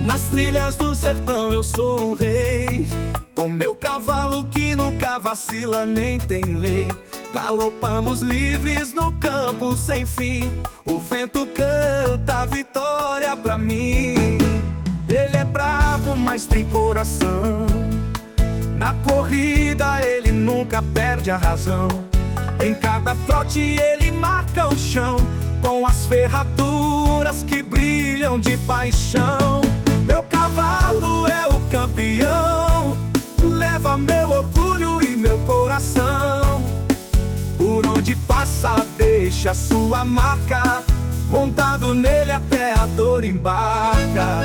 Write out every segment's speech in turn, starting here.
Nas trilhas do sertão eu sou um rei, com meu cavalo que nunca vacila nem tem lei. Galopamos livres no campo sem fim, o vento canta a vitória pra mim. Ele é bravo, mas tem coração, na corrida ele nunca perde a razão. Em cada trote ele marca o chão, com as ferraduras que brilham de paixão. Meu cavalo é o campeão, leva meu orgulho e meu coração. Por onde passa deixa sua marca, montado nele até a dor embarca.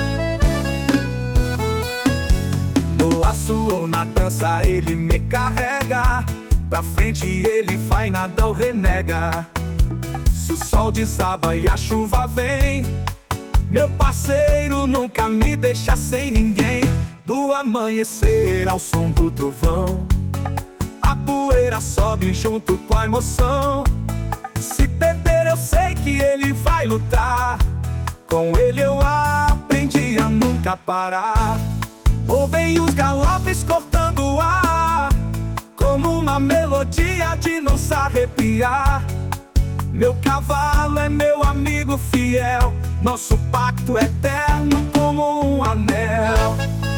No laço ou na dança ele me carrega, pra frente ele vai, nada o renega. Se o sol desaba e a chuva vem, meu parceiro nunca me deixa sem ninguém. Do amanhecer ao som do trovão, a poeira sobe junto com a emoção. Se perder eu sei que ele vai lutar, com ele eu aprendi a nunca parar. Ouvem os galopes cortando o ar, como uma melodia de nos arrepiar. Meu cavalo é meu amigo fiel, nosso pacto é eterno como um anel.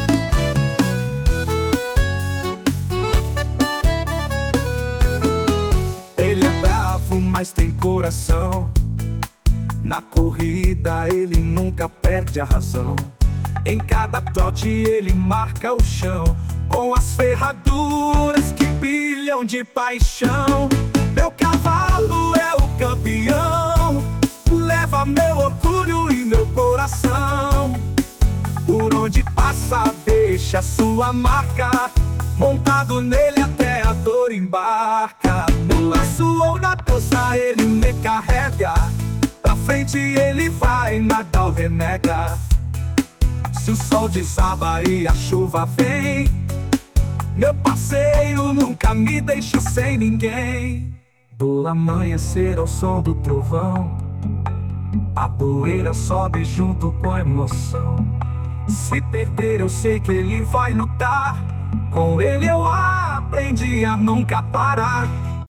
Ele é bravo, mas tem coração, na corrida ele nunca perde a razão. Em cada trote ele marca o chão, com as ferraduras que brilham de paixão. Meu cavalo é o campeão, leva meu orgulho e meu coração. Por onde passa deixa sua marca, montado nele até a dor embarca. No laço ou na dança ele me carrega, pra frente ele vai, nada o renega. Se o sol desaba e a chuva vem, meu parceiro nunca me deixa sem ninguém. Do amanhecer ao som do trovão, a poeira sobe junto com a emoção. Se perder eu sei que ele vai lutar, com ele eu aprendi a nunca parar.